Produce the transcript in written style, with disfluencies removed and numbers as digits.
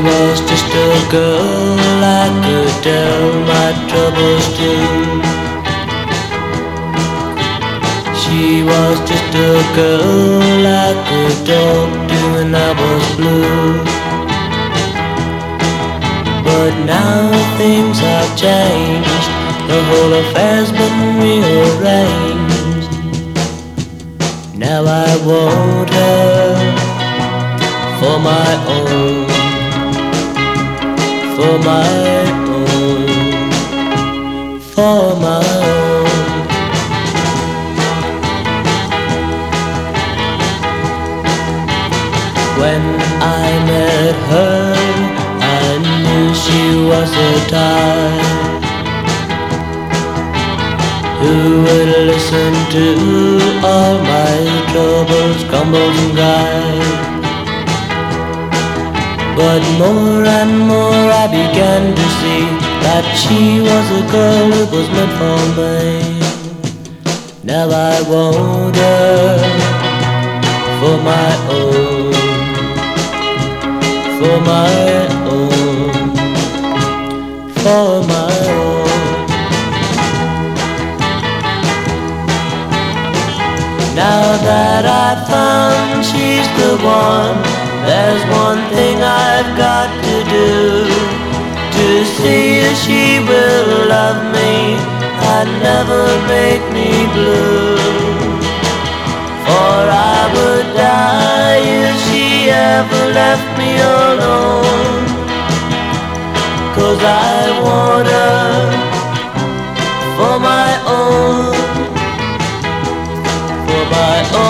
was just a girl I could tell my troubles to. She was just a girl I could talk to when I was blue. But now things have changed, the whole affair's been rearranged. Now I want her for my own, for my own, for my own. When I met her, I knew she was a type who would listen to all my troubles, grumbles and gripes. But more and more I began to see that she was a girl who was meant for me. Now I want her for my own, for my own, for my own. Now that I've found she's the one, there's one thing I've got to do, to see if she will love me and never make me blue. For I would die if she ever left me alone, 'cause I want her for my own, for my own.